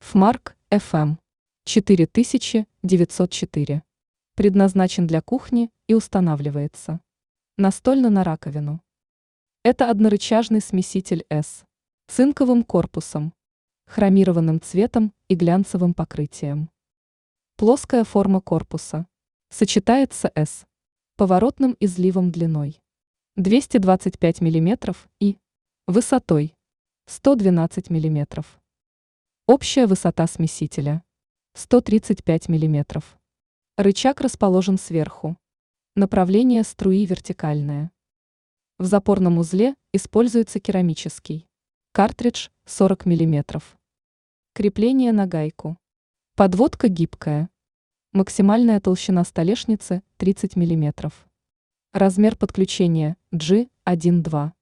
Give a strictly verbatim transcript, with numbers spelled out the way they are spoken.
Фмарк эф эм четыре тысячи девятьсот четыре. Предназначен для кухни и устанавливается настольно на раковину. Это однорычажный смеситель с цинковым корпусом, хромированным цветом и глянцевым покрытием. Плоская форма корпуса сочетается с поворотным изливом длиной двести двадцать пять миллиметров и высотой сто двенадцать миллиметров. Общая высота смесителя сто тридцать пять миллиметров. Рычаг расположен сверху. Направление струи вертикальное. В запорном узле используется керамический картридж сорок миллиметров. Крепление на гайку. Подводка гибкая. Максимальная толщина столешницы тридцать миллиметров. Размер подключения джи один два.